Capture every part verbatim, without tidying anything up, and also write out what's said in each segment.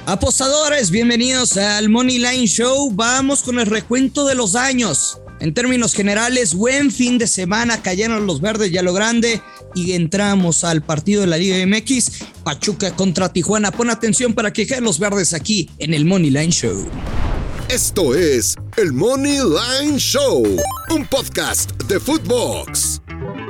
Apostadores, bienvenidos al Money Line Show. Vamos con el recuento de los daños. En términos generales, buen fin de semana, cayeron los verdes y a lo grande y entramos al partido de la Liga M X, Pachuca contra Tijuana. Pon atención para que caen los verdes aquí en el Money Line Show. Esto es el Money Line Show, un podcast de Footbox.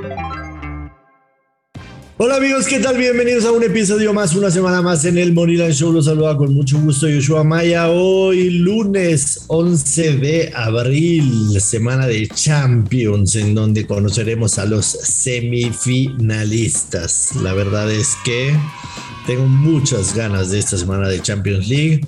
Hola amigos, ¿qué tal? Bienvenidos a un episodio más, una semana más en el Money Line Show. Los saluda con mucho gusto Yoshua Maya. Hoy lunes once de abril, semana de Champions, en donde conoceremos a los semifinalistas. La verdad es que tengo muchas ganas de esta semana de Champions League.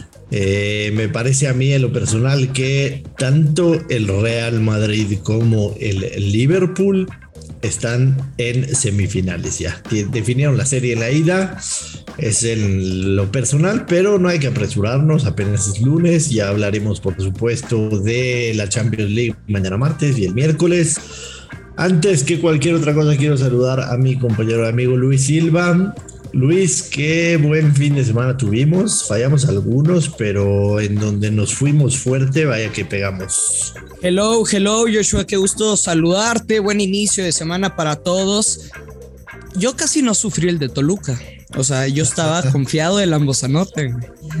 Eh, me parece a mí en lo personal que tanto el Real Madrid como el Liverpool están en semifinales ya. Definieron la serie en la ida, es en lo personal, pero no hay que apresurarnos, apenas es lunes. Ya hablaremos por supuesto de la Champions League mañana martes y el miércoles. Antes que cualquier otra cosa, quiero saludar a mi compañero y amigo Luis Silva. Luis, qué buen fin de semana tuvimos. Fallamos algunos, pero en donde nos fuimos fuerte, vaya que pegamos. Hello, hello, Joshua, qué gusto saludarte. Buen inicio de semana para todos. Yo casi no sufrí el de Toluca. O sea, yo estaba confiado del ambos anoten.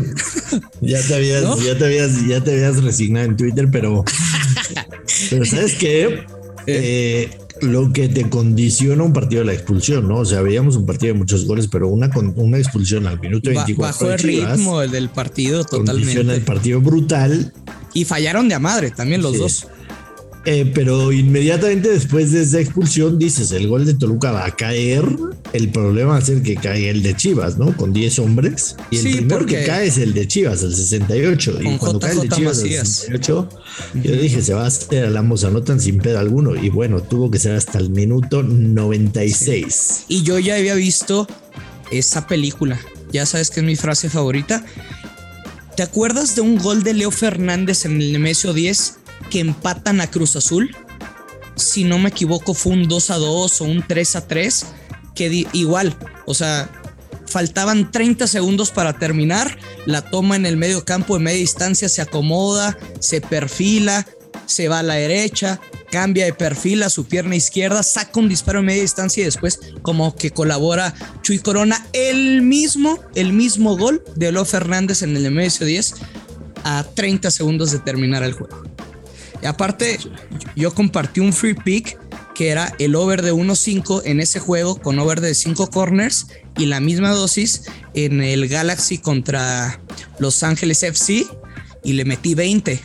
Ya te habías, ¿no? ya te habías, ya te habías resignado en Twitter, pero, pero ¿sabes qué? Eh, lo que te condiciona un partido de la expulsión, ¿no? O sea, veíamos un partido de muchos goles, pero una, una expulsión al minuto veinticuatro. Bajo el ritmo del partido totalmente. Condiciona el partido brutal. Y fallaron de a madre también los sí. dos. Eh, pero inmediatamente después de esa expulsión dices, el gol de Toluca va a caer. El problema va a ser que caiga el de Chivas, ¿no? Con diez hombres. Y el sí, primero que cae es el de Chivas, el sesenta y ocho. Y cuando J J cae el de Chivas, el sesenta y ocho, uh-huh. yo dije, se va a hacer al ambos anotan sin pedo alguno. Y bueno, tuvo que ser hasta el minuto noventa y seis. Sí. Y yo ya había visto esa película. Ya sabes que es mi frase favorita. ¿Te acuerdas de un gol de Leo Fernández en el Nemesio diez que empatan a Cruz Azul? Si no me equivoco, fue un dos a dos o un tres a tres, que di- igual, o sea, faltaban treinta segundos para terminar, la toma en el medio campo de media distancia, se acomoda, se perfila, se va a la derecha, cambia de perfil a su pierna izquierda, saca un disparo en media distancia y después como que colabora Chuy Corona, el mismo, el mismo gol de Leo Fernández en el Nemesio diez a treinta segundos de terminar el juego. Y aparte, yo compartí un free pick que era el over de uno cinco en ese juego con over de cinco corners y la misma dosis en el Galaxy contra Los Ángeles F C y le metí veinte.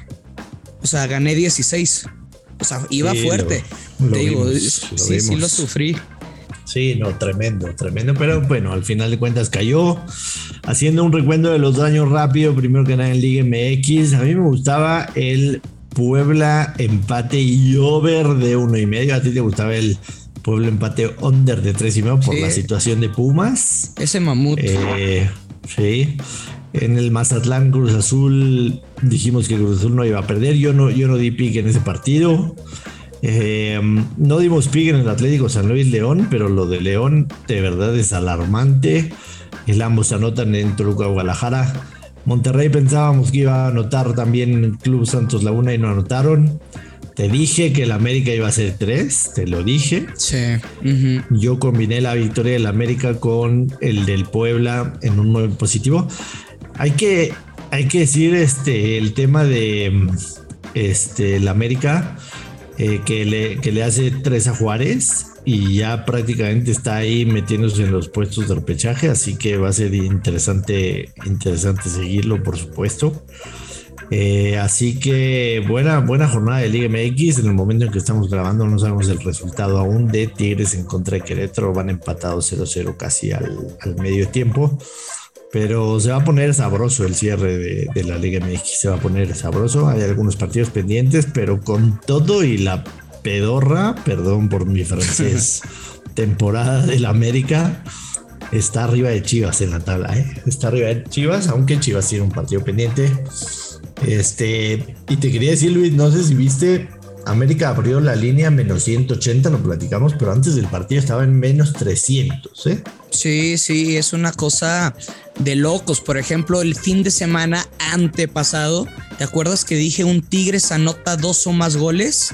O sea, gané dieciséis. O sea, iba sí, fuerte. Lo, lo Te digo, vimos, lo sí, vimos. sí lo sufrí. Sí, no, tremendo, tremendo, pero bueno, al final de cuentas cayó. Haciendo un recuento de los daños rápido, primero que nada en Liga M X, a mí me gustaba el Puebla empate y over de uno y medio. A ti te gustaba el Puebla empate under de tres y medio por sí. la situación de Pumas. Ese mamut. Eh, sí. En el Mazatlán Cruz Azul dijimos que Cruz Azul no iba a perder. Yo no, yo no di pick en ese partido. Eh, no dimos pick en el Atlético San Luis León, pero lo de León de verdad es alarmante. El ambos anotan en Toluca Guadalajara. Monterrey pensábamos que iba a anotar también Club Santos Laguna y no anotaron. Te dije que el América iba a ser tres, te lo dije. Sí. Uh-huh. Yo combiné la victoria del América con el del Puebla en un nueve positivo. Hay que, hay que decir este, el tema de este, el América eh, que, le, que le hace tres a Juárez. Y ya prácticamente está ahí metiéndose en los puestos de repechaje, así que va a ser interesante, interesante seguirlo, por supuesto. Eh, así que buena, buena jornada de Liga M X. En el momento en que estamos grabando no sabemos el resultado aún de Tigres en contra de Querétaro. Van empatados cero cero casi al, al medio tiempo. Pero se va a poner sabroso el cierre de, de la Liga M X. Se va a poner sabroso. Hay algunos partidos pendientes, pero con todo y la pedorra, perdón por mi francés, temporada del América, está arriba de Chivas en la tabla, ¿eh? Está arriba de Chivas, aunque Chivas tiene un partido pendiente. Este, y te quería decir, Luis, no sé si viste América abrió la línea menos ciento ochenta, lo platicamos, pero antes del partido estaba en menos trescientos, ¿eh? Sí, sí, es una cosa de locos. Por ejemplo, el fin de semana antepasado, ¿te acuerdas que dije un Tigres anota dos o más goles?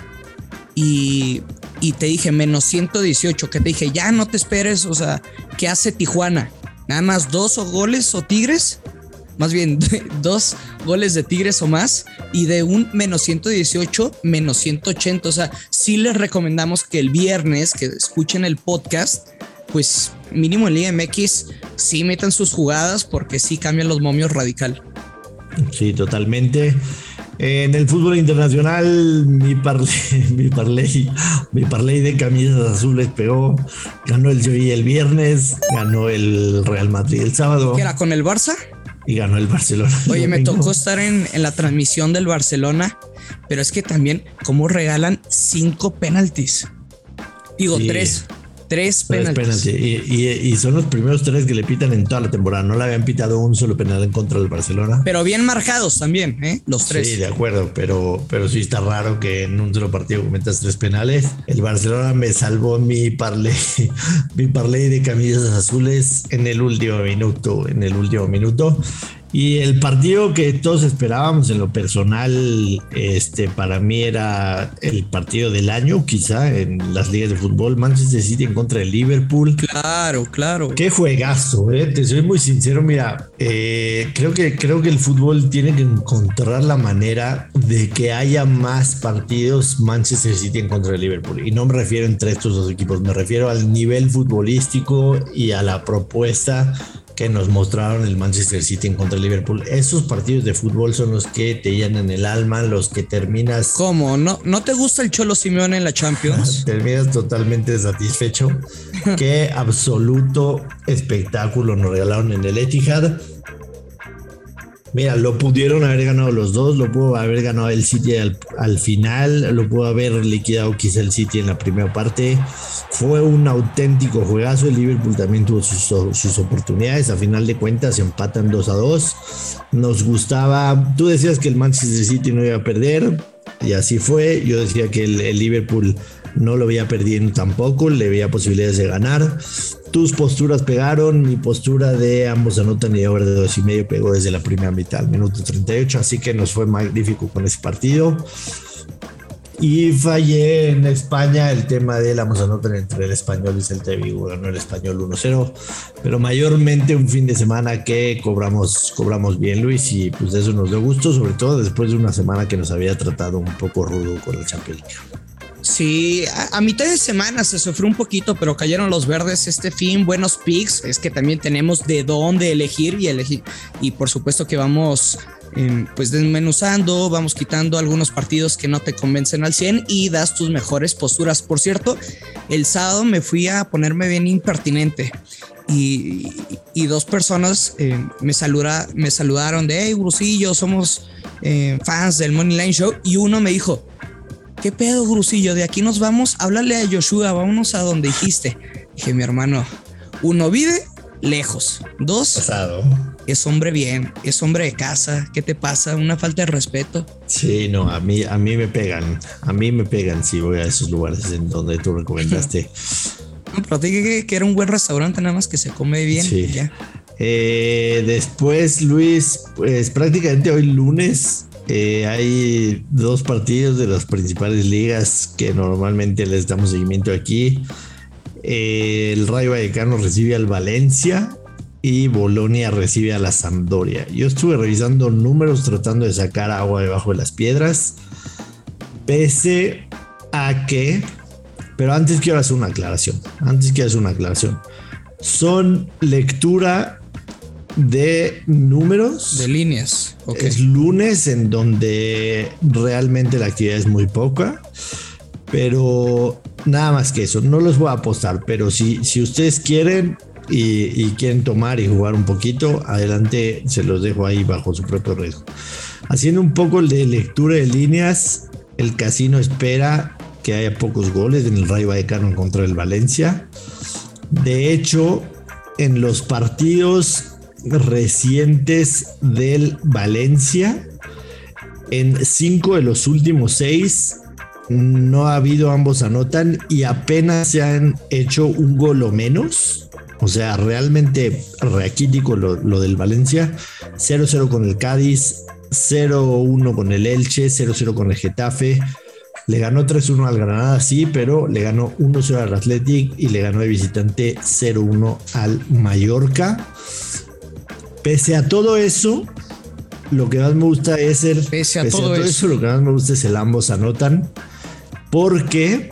Y, y te dije menos ciento dieciocho, que te dije, ya no te esperes, o sea, ¿qué hace Tijuana? Nada más dos o goles o Tigres, más bien dos goles de Tigres o más, y de un menos ciento dieciocho, menos ciento ochenta. O sea, sí les recomendamos que el viernes que escuchen el podcast, pues mínimo en Liga M X sí metan sus jugadas, porque sí cambian los momios radical. Sí, totalmente. En el fútbol internacional, mi parlay, mi parlay, mi parlay de camisas azules pegó. Ganó el Sevilla el viernes, ganó el Real Madrid el sábado. ¿Qué era, con el Barça? Y ganó el Barcelona. Oye, me tocó estar en, en la transmisión del Barcelona, pero es que también cómo regalan cinco penaltis. Digo, sí. tres. Tres penaltis. Y, y, y son los primeros tres que le pitan en toda la temporada. No le habían pitado un solo penal en contra del Barcelona. Pero bien marcados también, ¿eh? Los tres. Sí, de acuerdo, pero, pero sí está raro que en un solo partido cometas tres penales. El Barcelona me salvó mi parlay, mi parlay de camisas azules en el último minuto, en el último minuto. Y el partido que todos esperábamos en lo personal, este, para mí era el partido del año, quizá, en las ligas de fútbol. Manchester City en contra de Liverpool. Claro, claro. Qué juegazo, eh. Te soy muy sincero, mira, eh, creo que, creo que el fútbol tiene que encontrar la manera de que haya más partidos Manchester City en contra de Liverpool. Y no me refiero entre estos dos equipos, me refiero al nivel futbolístico y a la propuesta que nos mostraron el Manchester City en contra de Liverpool. Esos partidos de fútbol son los que te llenan el alma, los que terminas... ¿Cómo? ¿No, no te gusta el Cholo Simeone en la Champions? Terminas totalmente satisfecho. Qué absoluto espectáculo nos regalaron en el Etihad. Mira, lo pudieron haber ganado los dos, lo pudo haber ganado el City al, al final, lo pudo haber liquidado quizá el City en la primera parte. Fue un auténtico juegazo. El Liverpool también tuvo sus, sus oportunidades. A final de cuentas empatan dos a dos. Nos gustaba, tú decías que el Manchester City no iba a perder, y así fue. Yo decía que el, el Liverpool no lo veía perdiendo tampoco, le veía posibilidades de ganar. Tus posturas pegaron, mi postura de ambos anotan y over de dos y medio pegó desde la primera mitad, al minuto treinta y ocho, así que nos fue magnífico con ese partido. Y fallé en España el tema de ambos anotan entre el Español y Celta de Vigo, ganó el Español uno cero, pero mayormente un fin de semana que cobramos, cobramos bien, Luis, y pues eso nos dio gusto, sobre todo después de una semana que nos había tratado un poco rudo con el Champions League. Sí, a, a mitad de semana se sufrió un poquito, pero cayeron los verdes este fin, buenos picks. Es que también tenemos de dónde elegir y elegir. Y por supuesto que vamos eh, pues desmenuzando, vamos quitando algunos partidos que no te convencen al cien y das tus mejores posturas. Por cierto, el sábado me fui a ponerme bien impertinente. Y, y dos personas eh, me, saluda, me saludaron de hey, Grusillo, somos eh, fans del Money Line Show. Y uno me dijo: ¿qué pedo, Grusillo? De aquí nos vamos, háblale a Joshua, vámonos a donde dijiste. Dije, mi hermano, uno vive lejos, dos, pasado. Es hombre bien, es hombre de casa. ¿Qué te pasa? Una falta de respeto. Sí, no, a mí, a mí me pegan, a mí me pegan si voy a esos lugares en donde tú recomendaste. No, pero te dije que era un buen restaurante, nada más que se come bien. Sí. Ya. Eh, después, Luis, pues prácticamente hoy lunes Eh, hay dos partidos de las principales ligas que normalmente les damos seguimiento aquí. Eh, el Rayo Vallecano recibe al Valencia y Bolonia recibe a la Sampdoria. Yo estuve revisando números tratando de sacar agua debajo de las piedras, pese a que, pero antes quiero hacer una aclaración. Antes quiero hacer una aclaración. Son lectura de números, de líneas. Okay. Es lunes en donde realmente la actividad es muy poca, pero nada más que eso. No los voy a apostar, pero si, si ustedes quieren y, y quieren tomar y jugar un poquito, adelante, se los dejo ahí bajo su propio riesgo. Haciendo un poco de lectura de líneas, el casino espera que haya pocos goles en el Rayo Vallecano en contra del Valencia. De hecho, en los partidos recientes del Valencia, en cinco de los últimos seis no ha habido, ambos anotan y apenas se han hecho un gol o menos. O sea, realmente raquítico lo, lo del Valencia. cero cero con el Cádiz, cero uno con el Elche, cero cero con el Getafe. Le ganó tres uno al Granada, sí, pero le ganó uno cero al Athletic y le ganó de visitante cero uno al Mallorca. Pese a todo eso, lo que más me gusta es el... Pese a pese todo, a todo eso, eso, lo que más me gusta es el ambos anotan. Porque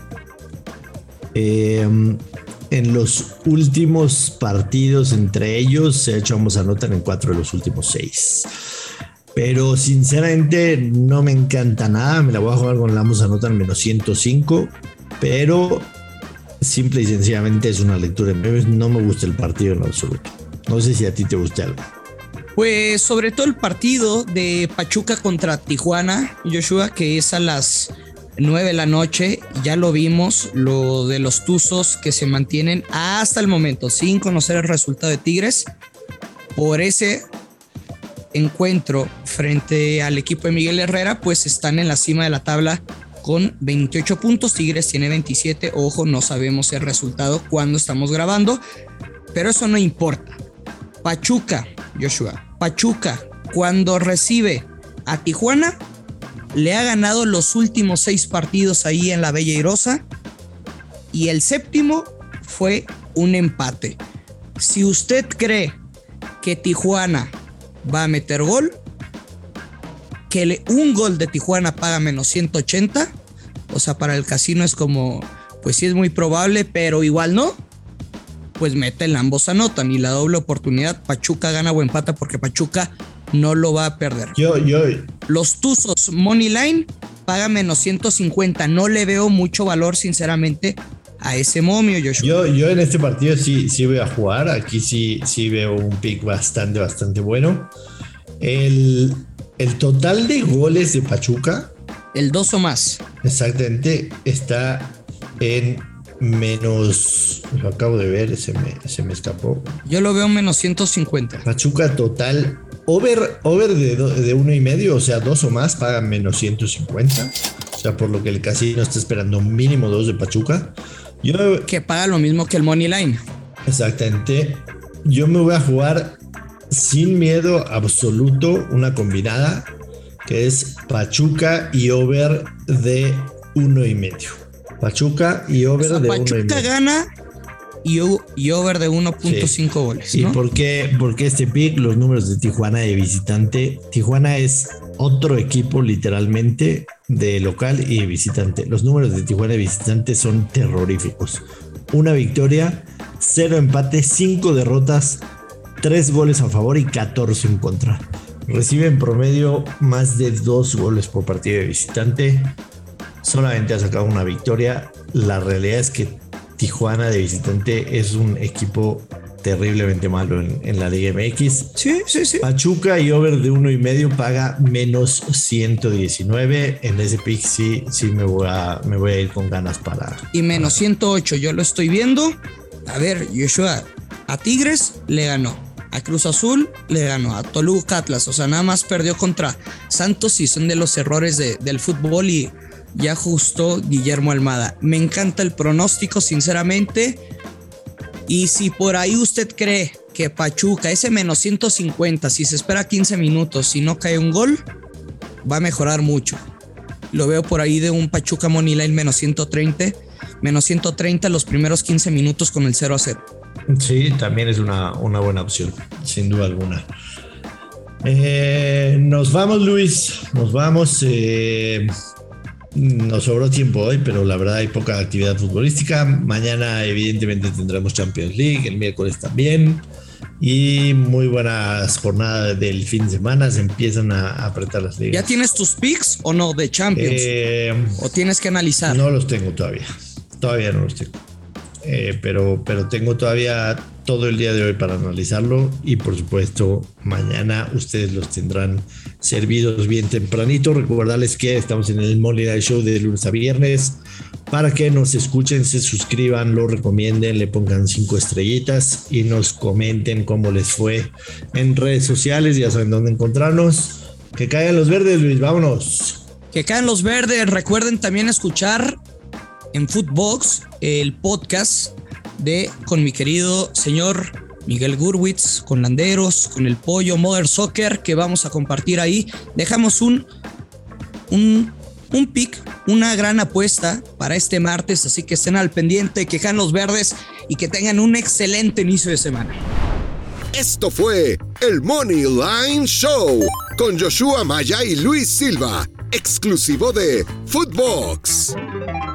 eh, en los últimos partidos entre ellos se ha hecho ambos anotan en cuatro de los últimos seis. Pero sinceramente no me encanta nada. Me la voy a jugar con el ambos anotan menos ciento cinco. Pero simple y sencillamente es una lectura en breves. No me gusta el partido en absoluto. No sé si a ti te gusta algo. Pues sobre todo el partido de Pachuca contra Tijuana, Joshua, que es a las nueve de la noche. Ya lo vimos, lo de los Tuzos que se mantienen hasta el momento sin conocer el resultado de Tigres. Por ese encuentro frente al equipo de Miguel Herrera, pues están en la cima de la tabla con veintiocho puntos. Tigres tiene veintisiete. Ojo, no sabemos el resultado cuando estamos grabando, pero eso no importa. Pachuca, Joshua, Pachuca, cuando recibe a Tijuana, le ha ganado los últimos seis partidos ahí en la Bella Irosa y el séptimo fue un empate. Si usted cree que Tijuana va a meter gol, que le, un gol de Tijuana paga menos ciento ochenta, o sea, para el casino es como, pues sí es muy probable, pero igual no, pues meten, ambos anotan y la doble oportunidad, Pachuca gana o empata porque Pachuca no lo va a perder. Yo, yo. Los Tuzos Money Line paga menos ciento cincuenta. No le veo mucho valor, sinceramente, a ese momio, Joshua. Yo, yo en este partido sí, sí voy a jugar. Aquí sí, sí veo un pick bastante, bastante bueno. El, el total de goles de Pachuca. El dos o más. Exactamente. Está en menos. Lo acabo de ver, se me, se me escapó. Yo lo veo menos ciento cincuenta. Pachuca total. Over, over de, do, de uno y medio, o sea, dos o más, pagan menos ciento cincuenta. O sea, por lo que el casino está esperando mínimo dos de Pachuca. Yo, que paga lo mismo que el Money Line. Exactamente. Yo me voy a jugar sin miedo absoluto una combinada que es Pachuca y over de uno y medio. Pachuca y over, o sea, de uno y medio. Pachuca gana y, y over de uno punto cinco sí. goles, ¿no? ¿Y por qué, por qué este pick? Los números de Tijuana de visitante. Tijuana es otro equipo literalmente de local y de visitante. Los números de Tijuana de visitante son terroríficos. Una victoria, cero empates, cinco derrotas, tres goles a favor y catorce en contra. Recibe en promedio más de dos goles por partido de visitante. Solamente ha sacado una victoria. La realidad es que Tijuana de visitante es un equipo terriblemente malo en, en la Liga M X. Sí, sí, sí. Pachuca y over de uno y medio paga menos ciento diecinueve. En ese pick sí, sí me voy a, me voy a ir con ganas para. Y menos para... ciento ocho, yo lo estoy viendo. A ver, Joshua, a Tigres le ganó, a Cruz Azul le ganó, a Toluca, Atlas, o sea, nada más perdió contra Santos y son de los errores de, del fútbol y ya ajustó Guillermo Almada. Me encanta el pronóstico, sinceramente. Y si por ahí usted cree que Pachuca, ese menos ciento cincuenta, si se espera quince minutos y no cae un gol, va a mejorar mucho. Lo veo por ahí de un Pachuca Money Line menos ciento treinta, menos ciento treinta los primeros quince minutos con el cero a cero. Sí, también es una, una buena opción, sin duda alguna. Eh, nos vamos, Luis, nos vamos. Eh, nos sobró tiempo hoy, pero la verdad hay poca actividad futbolística. Mañana evidentemente tendremos Champions League, el miércoles también. Y muy buenas jornadas del fin de semana, se empiezan a apretar las ligas. ¿Ya tienes tus picks o no de Champions? Eh, ¿O tienes que analizar? No los tengo todavía, todavía no los tengo. Eh, pero, pero tengo todavía todo el día de hoy para analizarlo y por supuesto mañana ustedes los tendrán servidos bien tempranito. Recordarles que estamos en el Money Line Show de lunes a viernes para que nos escuchen, se suscriban, lo recomienden, le pongan cinco estrellitas y nos comenten cómo les fue en redes sociales. Ya saben dónde encontrarnos. Que caigan los verdes, Luis, vámonos. Que caen los verdes. Recuerden también escuchar en Footbox el podcast de con mi querido señor Miguel Gurwitz, con Landeros, con el Pollo, Mother Soccer, que vamos a compartir ahí. Dejamos un, un, un pick, una gran apuesta para este martes, así que estén al pendiente, que caen los verdes y que tengan un excelente inicio de semana. Esto fue el Money Line Show con Joshua Maya y Luis Silva, exclusivo de Footbox.